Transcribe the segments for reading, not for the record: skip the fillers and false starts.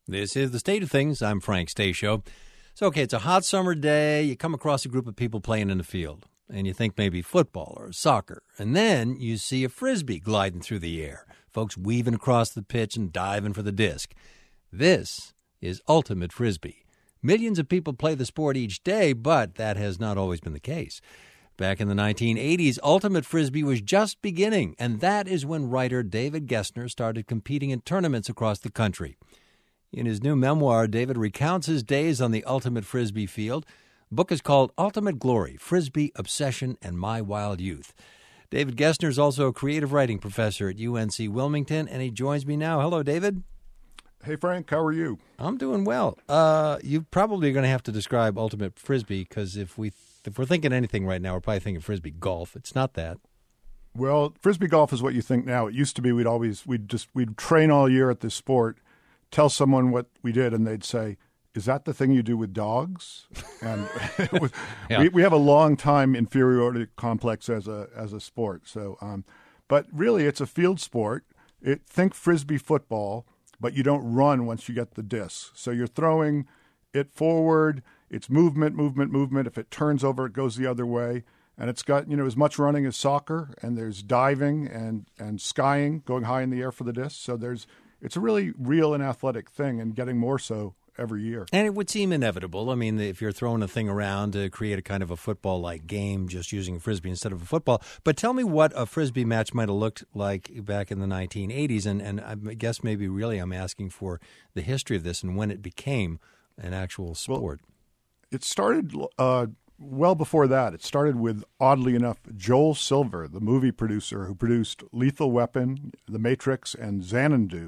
This is The State of Things. I'm Frank Stasio. So, okay, it's a hot summer day. You come across a group of people playing in the field, and you think maybe football or soccer. And then you see a Frisbee gliding through the air, folks weaving across the pitch and diving for the disc. This is Ultimate Frisbee. Millions of people play the sport each day, but that has not always been the case. Back in the 1980s, Ultimate Frisbee was just beginning, and that is when writer David Gessner started competing in tournaments across the country. In his new memoir, David recounts his days on the Ultimate Frisbee field. The book is called Ultimate Glory, Frisbee, Obsession, and My Wild Youth. David Gessner is also a creative writing professor at UNC Wilmington, and he joins me now. Hello, David. Hey, Frank. How are you? I'm doing well. You probably are going to have to describe Ultimate Frisbee, because if we're thinking anything right now, we're probably thinking Frisbee golf. It's not that. Well, Frisbee golf is what you think now. It used to be we'd train all year at this sport, tell someone what we did, and they'd say, "Is that the thing you do with dogs?" And Yeah. we have a long time inferiority complex as a sport. So, but really, it's a field sport. Think Frisbee football, but you don't run once you get the disc. So you're throwing it forward. It's movement. If it turns over, it goes the other way. And it's got as much running as soccer, and there's diving and skying, going high in the air for the disc. So it's a really real and athletic thing, and getting more so every year. And it would seem inevitable. I mean, if you're throwing a thing around to create a kind of a football-like game, just using a Frisbee instead of a football. But tell me what a Frisbee match might have looked like back in the 1980s. And I guess maybe really I'm asking for the history of this and when it became an actual sport. Well, it started well before that. It started with, oddly enough, Joel Silver, the movie producer who produced Lethal Weapon, The Matrix, and Xanadu.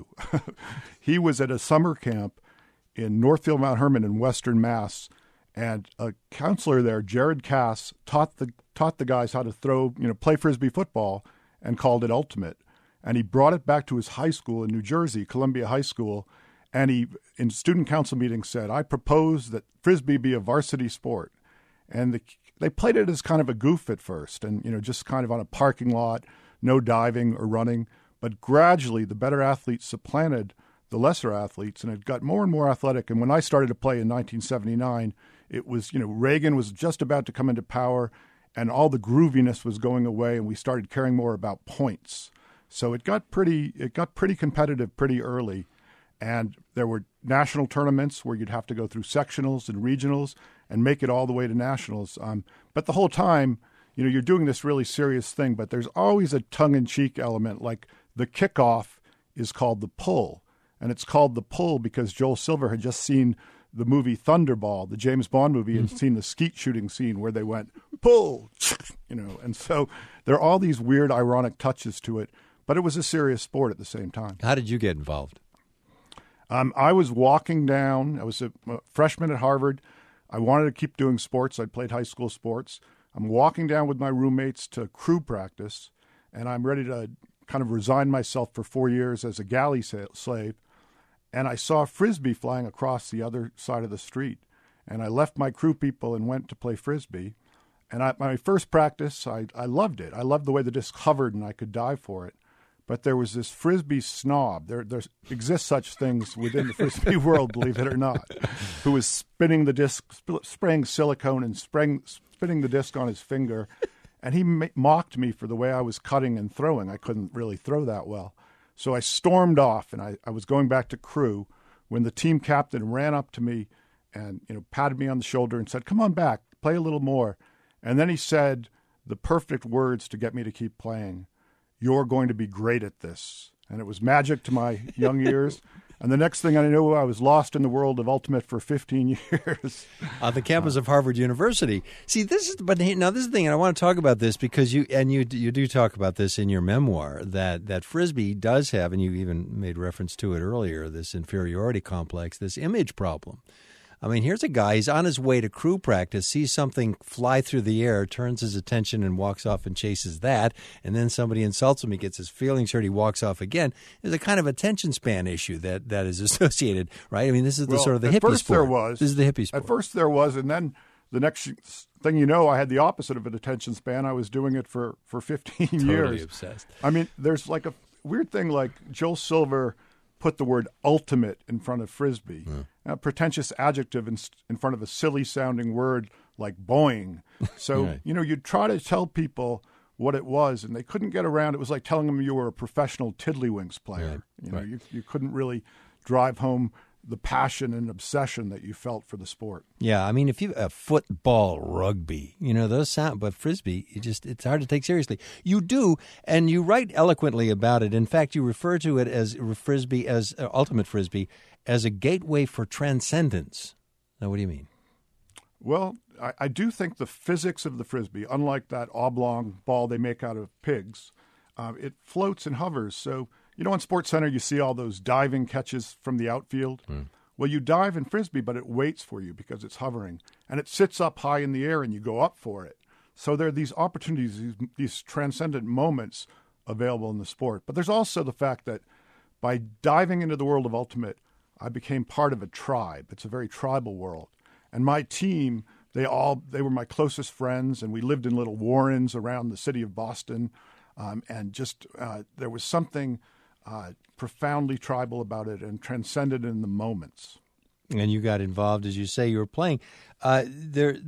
He was at a summer camp in Northfield Mount Hermon in Western Mass, and a counselor there, Jared Cass, taught the guys how to play Frisbee football, and called it Ultimate. And he brought it back to his high school in New Jersey, Columbia High School, and he, in student council meetings, said, "I propose that Frisbee be a varsity sport." And they played it as kind of a goof at first, and just kind of on a parking lot, no diving or running. But gradually, the better athletes supplanted the lesser athletes, and it got more and more athletic. And when I started to play in 1979, it was Reagan was just about to come into power, and all the grooviness was going away, and we started caring more about points. So it got pretty competitive pretty early. And there were national tournaments where you'd have to go through sectionals and regionals and make it all the way to nationals. But the whole time, you're doing this really serious thing, but there's always a tongue-in-cheek element. Like the kickoff is called the pull, and it's called the pull because Joel Silver had just seen the movie Thunderball, the James Bond movie, and seen the skeet shooting scene where they went, pull, And so there are all these weird, ironic touches to it, but it was a serious sport at the same time. How did you get involved? I was walking down. I was a freshman at Harvard. I wanted to keep doing sports. I played high school sports. I'm walking down with my roommates to crew practice, and I'm ready to kind of resign myself for 4 years as a galley slave. And I saw a Frisbee flying across the other side of the street. And I left my crew people and went to play Frisbee. And my first practice, I loved it. I loved the way the disc hovered and I could dive for it. But there was this Frisbee snob. There exist such things within the Frisbee world, believe it or not, who was spinning the disc, spraying silicone and spinning the disc on his finger. And he mocked me for the way I was cutting and throwing. I couldn't really throw that well. So I stormed off, and I was going back to crew when the team captain ran up to me and patted me on the shoulder and said, "Come on back, play a little more." And then he said the perfect words to get me to keep playing. "You're going to be great at this." And it was magic to my young ears. And the next thing I knew, I was lost in the world of Ultimate for 15 years. On the campus of Harvard University. See, this is the thing, and I want to talk about this because you do talk about this in your memoir, that Frisbee does have, and you even made reference to it earlier, this inferiority complex, this image problem. I mean, here's a guy, he's on his way to crew practice, sees something fly through the air, turns his attention and walks off and chases that, and then somebody insults him, he gets his feelings hurt, he walks off again. There's a kind of attention span issue that is associated, right? I mean, this is the sort of the hippie sport. This is the hippie sport. At first there was, and then the next thing I had the opposite of an attention span. I was doing it for 15 years. Totally obsessed. I mean, there's like a weird thing like Joel Silver put the word ultimate in front of Frisbee, a pretentious adjective in front of a silly-sounding word like Boeing. So, Right. You'd try to tell people what it was, and they couldn't get around. It was like telling them you were a professional tiddlywinks player. Right. You couldn't really drive home the passion and obsession that you felt for the sport. Yeah, I mean, if you football, rugby, those sound, but Frisbee, it's hard to take seriously. You do, and you write eloquently about it. In fact, you refer to it as Frisbee, as Ultimate Frisbee, as a gateway for transcendence. Now, what do you mean? Well, I do think the physics of the Frisbee, unlike that oblong ball they make out of pigs, it floats and hovers. So, on SportsCenter, you see all those diving catches from the outfield. Well, you dive in Frisbee, but it waits for you because it's hovering. And it sits up high in the air, and you go up for it. So there are these opportunities, these transcendent moments available in the sport. But there's also the fact that by diving into the world of Ultimate, I became part of a tribe. It's a very tribal world. And my team, they were my closest friends, and we lived in little warrens around the city of Boston. There was something profoundly tribal about it and transcended in the moments. And you got involved, as you say, you were playing. When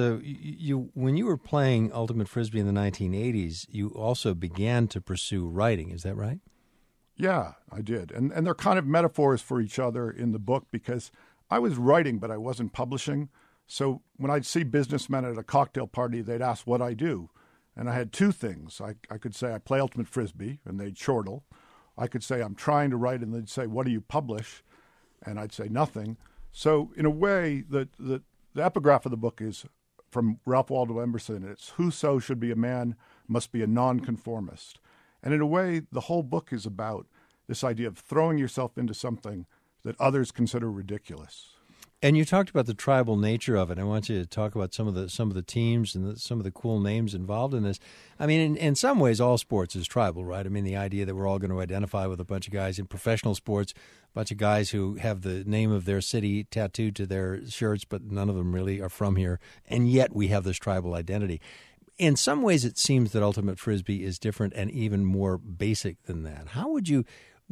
you were playing Ultimate Frisbee in the 1980s, you also began to pursue writing. Is that right? Yeah, I did. And they're kind of metaphors for each other in the book because I was writing, but I wasn't publishing. So when I'd see businessmen at a cocktail party, they'd ask what I do. And I had two things. I could say I play Ultimate Frisbee, and they'd chortle. I could say I'm trying to write, and they'd say, what do you publish? And I'd say nothing. So in a way, the epigraph of the book is from Ralph Waldo Emerson. It's whoso should be a man must be a nonconformist. And in a way, the whole book is about this idea of throwing yourself into something that others consider ridiculous. And you talked about the tribal nature of it. I want you to talk about some of the teams and some of the cool names involved in this. I mean, in some ways, all sports is tribal, right? I mean, the idea that we're all going to identify with a bunch of guys in professional sports, a bunch of guys who have the name of their city tattooed to their shirts, but none of them really are from here, and yet we have this tribal identity. In some ways, it seems that Ultimate Frisbee is different and even more basic than that. How would you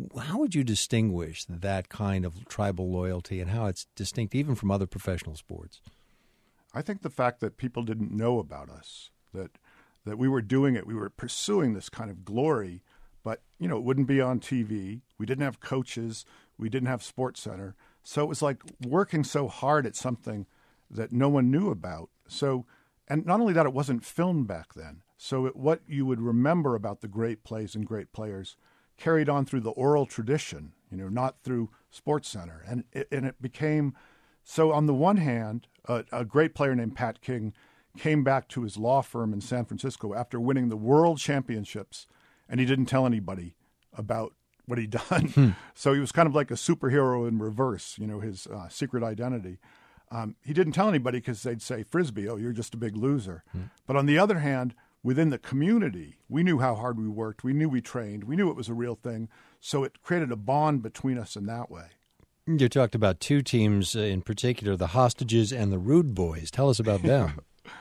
distinguish that kind of tribal loyalty and how it's distinct even from other professional sports? I think the fact that people didn't know about us, that we were doing it, we were pursuing this kind of glory, but it wouldn't be on TV. We didn't have coaches. We didn't have SportsCenter. So it was like working so hard at something that no one knew about. So, and not only that, it wasn't filmed back then. So what you would remember about the great plays and great players carried on through the oral tradition, not through SportsCenter. And it became, so on the one hand, a great player named Pat King came back to his law firm in San Francisco after winning the world championships, and he didn't tell anybody about what he'd done. So he was kind of like a superhero in reverse, his secret identity. He didn't tell anybody because they'd say, Frisbee, oh, you're just a big loser. But on the other hand, within the community, we knew how hard we worked. We knew we trained. We knew it was a real thing. So it created a bond between us in that way. You talked about two teams in particular, the Hostages and the Rude Boys. Tell us about them.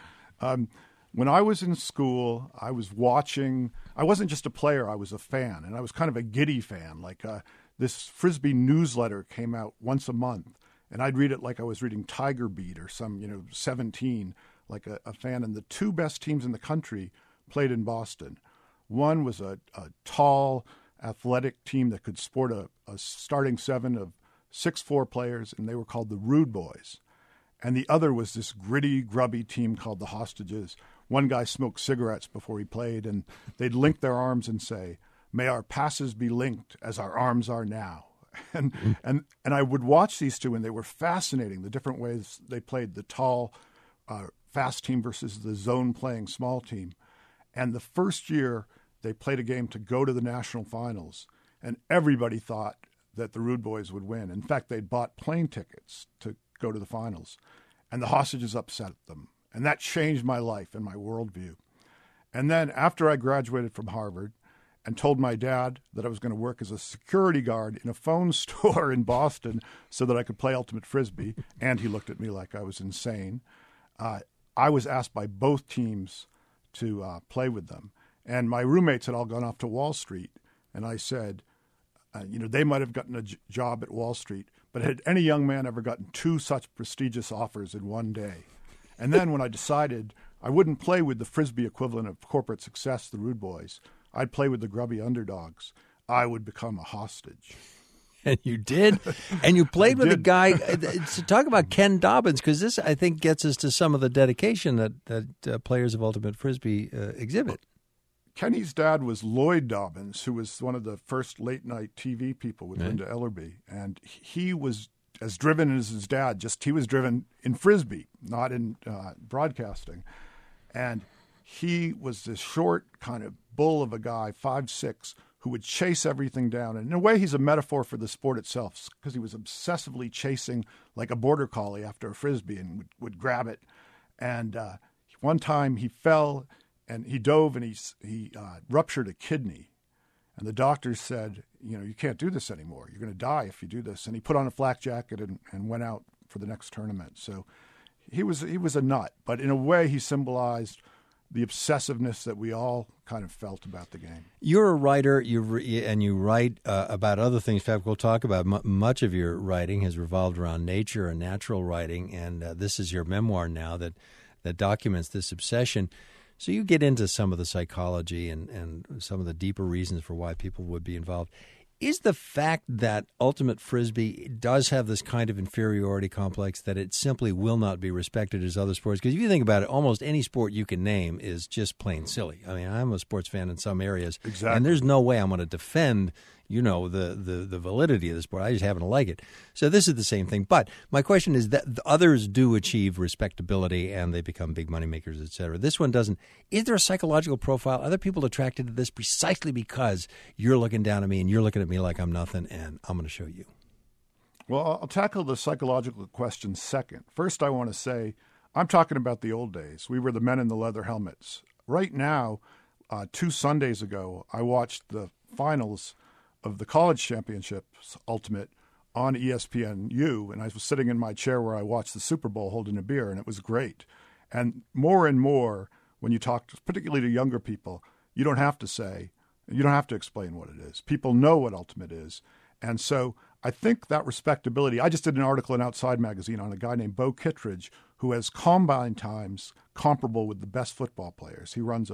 When I was in school, I was watching. I wasn't just a player. I was a fan, and I was kind of a giddy fan. Like this Frisbee newsletter came out once a month, and I'd read it like I was reading Tiger Beat or some, 17, like a fan. And the two best teams in the country played in Boston. One was a tall, athletic team that could sport a starting seven of 6'4" players, and they were called the Rude Boys. And the other was this gritty, grubby team called the Hostages. One guy smoked cigarettes before he played, and they'd link their arms and say, "May our passes be linked as our arms are now." And I would watch these two, and they were fascinating, the different ways they played, the tall, fast team versus the zone-playing small team. And the first year, they played a game to go to the national finals, and everybody thought that the Rude Boys would win. In fact, they'd bought plane tickets to go to the finals, and the Hostages upset them. And that changed my life and my worldview. And then after I graduated from Harvard and told my dad that I was going to work as a security guard in a phone store in Boston so that I could play Ultimate Frisbee, and he looked at me like I was insane, I was asked by both teams to play with them. And my roommates had all gone off to Wall Street, and I said, They might have gotten a job at Wall Street, but had any young man ever gotten 2 such prestigious offers in one day? And then when I decided I wouldn't play with the Frisbee equivalent of corporate success, the Rude Boys, I'd play with the grubby underdogs, I would become a hostage. And you did? And you played with a guy. So talk about Ken Dobbins, because this, I think, gets us to some of the dedication that players of Ultimate Frisbee exhibit. Kenny's dad was Lloyd Dobbins, who was one of the first late-night TV people with Linda Ellerby. And he was as driven as his dad, just he was driven in Frisbee, not in broadcasting. And he was this short kind of bull of a guy, 5'6", who would chase everything down. And in a way, he's a metaphor for the sport itself, because he was obsessively chasing like a border collie after a Frisbee and would grab it. And one time he fell and he dove and he ruptured a kidney. And the doctors said, you can't do this anymore. You're going to die if you do this. And he put on a flak jacket and went out for the next tournament. So he was a nut. But in a way, he symbolized the obsessiveness that we all kind of felt about the game. You're a writer, and you write about other things. In fact, we'll talk about much of your writing has revolved around nature and natural writing, and this is your memoir now that documents this obsession. So you get into some of the psychology and some of the deeper reasons for why people would be involved. Is the fact that Ultimate Frisbee does have this kind of inferiority complex that it simply will not be respected as other sports? Because if you think about it, almost any sport you can name is just plain silly. I mean, I'm a sports fan in some areas, exactly, and there's no way I'm going to defend the validity of the sport. I just happen to like it. So this is the same thing. But my question is that the others do achieve respectability and they become big money makers, et cetera. This one doesn't. Is there a psychological profile? Are there people attracted to this precisely because you're looking down at me and you're looking at me like I'm nothing and I'm going to show you? Well, I'll tackle the psychological question second. First, I want to say I'm talking about the old days. We were the men in the leather helmets. Right now, 2 Sundays ago, I watched the finals of the college championships ultimate on ESPNU, and I was sitting in my chair where I watched the Super Bowl holding a beer, and it was great. And more, when you talk, particularly to younger people, you don't have to explain what it is. People know what ultimate is. And so I think that respectability, I just did an article in Outside Magazine on a guy named Bo Kittredge, who has combine times comparable with the best football players. He runs a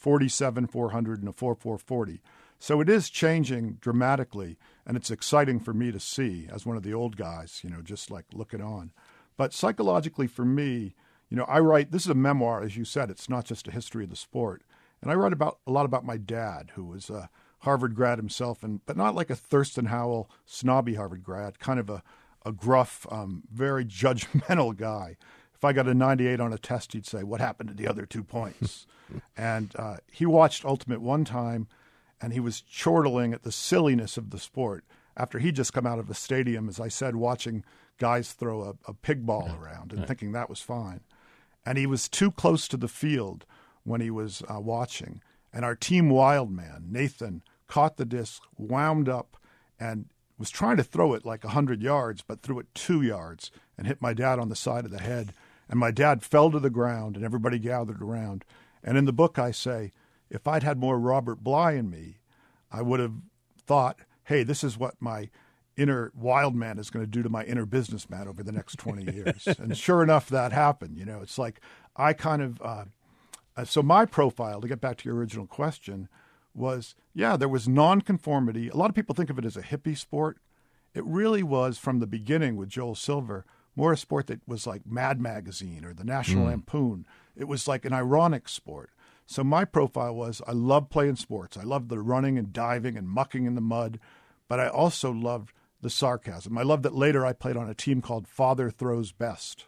47-400 and a 4.440. So it is changing dramatically, and it's exciting for me to see as one of the old guys, just like looking on. But psychologically for me, I write, this is a memoir, as you said, it's not just a history of the sport. And I write a lot about my dad, who was a Harvard grad himself, but not like a Thurston Howell snobby Harvard grad, kind of a gruff, very judgmental guy. If I got a 98 on a test, he'd say, "What happened to the other 2 points?" And he watched Ultimate one time, and he was chortling at the silliness of the sport after he'd just come out of a stadium, as I said, watching guys throw a pig ball around and thinking that was fine. And he was too close to the field when he was watching. And our team wild man, Nathan, caught the disc, wound up, and was trying to throw it like 100 yards, but threw it 2 yards and hit my dad on the side of the head. And my dad fell to the ground, and everybody gathered around. And in the book I say, if I'd had more Robert Bly in me, I would have thought, hey, this is what my inner wild man is going to do to my inner businessman over the next 20 years. And sure enough, that happened. It's like I kind of so my profile, to get back to your original question, was, there was nonconformity. A lot of people think of it as a hippie sport. It really was, from the beginning with Joel Silver, more a sport that was like Mad Magazine or the National Lampoon. It was like an ironic sport. So my profile was, I love playing sports. I love the running and diving and mucking in the mud, but I also loved the sarcasm. I loved that later I played on a team called Father Throws Best.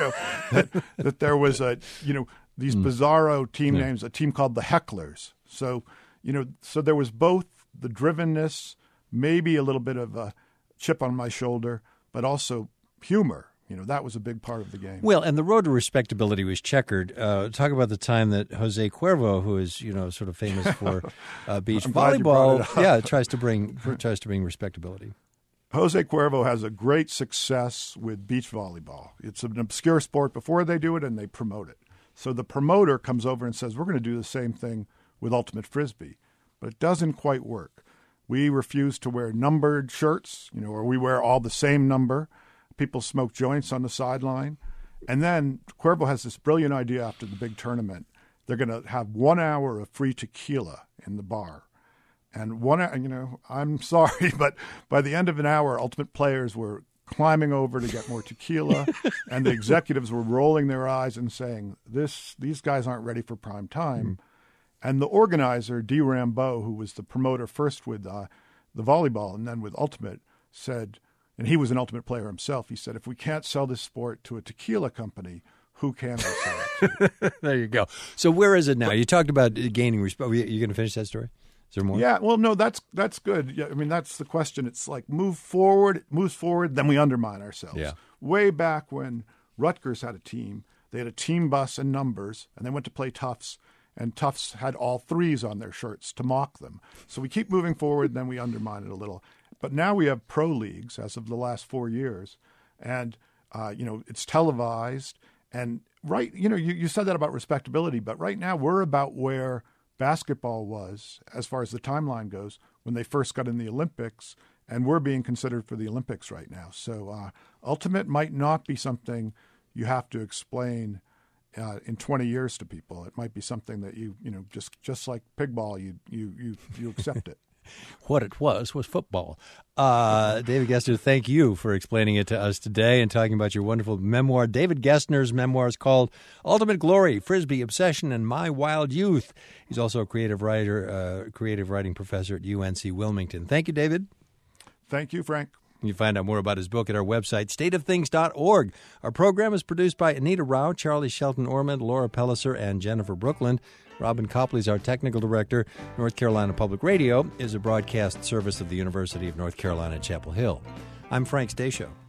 That there was these bizarro team names, a team called the Hecklers. So, so there was both the drivenness, maybe a little bit of a chip on my shoulder, but also humor. That was a big part of the game. Well, and the road to respectability was checkered. Talk about the time that Jose Cuervo, who is sort of famous for beach volleyball, tries to bring respectability. Jose Cuervo has a great success with beach volleyball. It's an obscure sport before they do it, and they promote it. So the promoter comes over and says, we're going to do the same thing with Ultimate Frisbee. But it doesn't quite work. We refuse to wear numbered shirts, or we wear all the same number. People smoke joints on the sideline. And then Cuervo has this brilliant idea after the big tournament. They're going to have 1 hour of free tequila in the bar. And I'm sorry, but by the end of an hour, Ultimate players were climbing over to get more tequila, and the executives were rolling their eyes and saying, these guys aren't ready for prime time. And the organizer, D. Rambeau, who was the promoter first with the volleyball and then with Ultimate, said, and he was an Ultimate player himself, he said, if we can't sell this sport to a tequila company, who can we sell it to? There you go. So where is it now? You talked about gaining respect. Are you going to finish that story? Is there more? Yeah, well, no, that's good. Yeah, I mean, that's the question. It's like moves forward, then we undermine ourselves. Yeah. Way back when Rutgers had a team, they had a team bus and numbers, and they went to play Tufts, and Tufts had all threes on their shirts to mock them. So we keep moving forward, then we undermine it a little. But now we have pro leagues as of the last 4 years, and it's televised. And you said that about respectability, but right now we're about where basketball was, as far as the timeline goes, when they first got in the Olympics, and we're being considered for the Olympics right now. So Ultimate might not be something you have to explain in 20 years to people. It might be something that you just like pigball, you accept it. What it was football. David Gessner, thank you for explaining it to us today and talking about your wonderful memoir. David Gessner's memoir is called Ultimate Glory, Frisbee, Obsession, and My Wild Youth. He's also a creative writing professor at UNC Wilmington. Thank you, David. Thank you, Frank. You can find out more about his book at our website, stateofthings.org. Our program is produced by Anita Rao, Charlie Shelton-Ormond, Laura Pelliser, and Jennifer Brooklyn. Robin Copley is our technical director. North Carolina Public Radio is a broadcast service of the University of North Carolina at Chapel Hill. I'm Frank Stasio.